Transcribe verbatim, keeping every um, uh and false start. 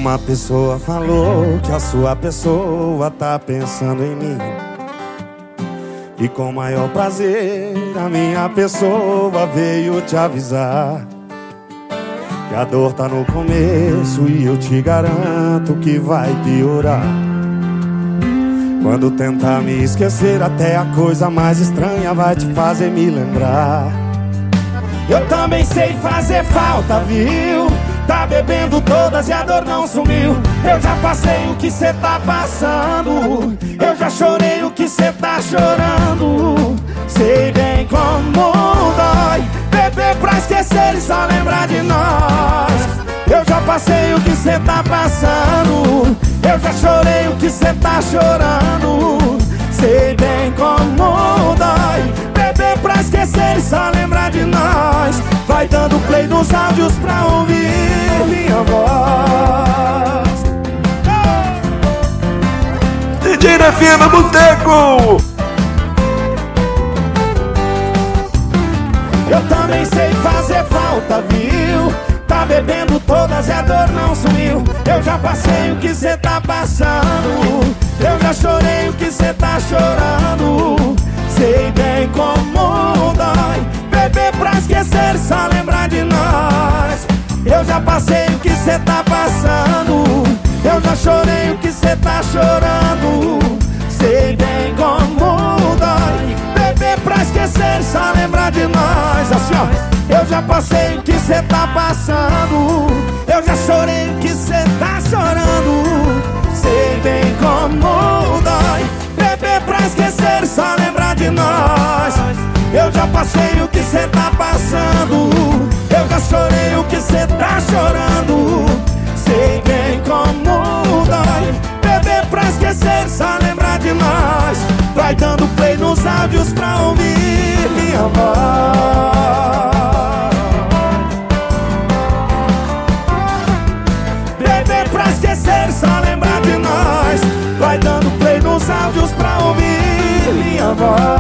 Uma pessoa falou que a sua pessoa tá pensando em mim, e com maior prazer a minha pessoa veio te avisar que a dor tá no começo e eu te garanto que vai piorar. Quando tentar me esquecer, até a coisa mais estranha vai te fazer me lembrar. Eu também sei fazer falta, viu? Tá bebendo todas e a dor não sumiu. Eu já passei o que cê tá passando, eu já chorei o que cê tá chorando. Sei bem como dói beber pra esquecer e só lembrar de nós. Eu já passei o que cê tá passando, eu já chorei o que cê tá chorando. Sei bem como dói beber pra esquecer e só lembrar de nós. Vai dando play nos áudios pra ouvir minha voz. D J Nefinha no boteco. Eu também sei fazer falta, viu? Tá bebendo todas e a dor não sumiu. Eu já passei o que cê tá passando, eu já chorei o que cê tá chorando. Sei bem como dói beber pra esquecer, só lembrar de nós. Eu já passei o que cê tá passando, eu já chorei o que cê tá chorando. Sei bem como dói beber pra esquecer, só lembrar de nós. Assim ó. Eu já passei o que cê tá passando, eu já chorei o que cê tá chorando. Sei bem como dói beber pra esquecer, só lembrar de nós. Eu já passei o que cê tá passando, eu já chorei o que cê tá chorando. Sei bem como dói beber pra esquecer, só lembrar de nós. Vai dando play nos áudios pra ouvir minha voz. Beber pra esquecer, só lembrar de nós. Vai dando play nos áudios pra ouvir minha voz.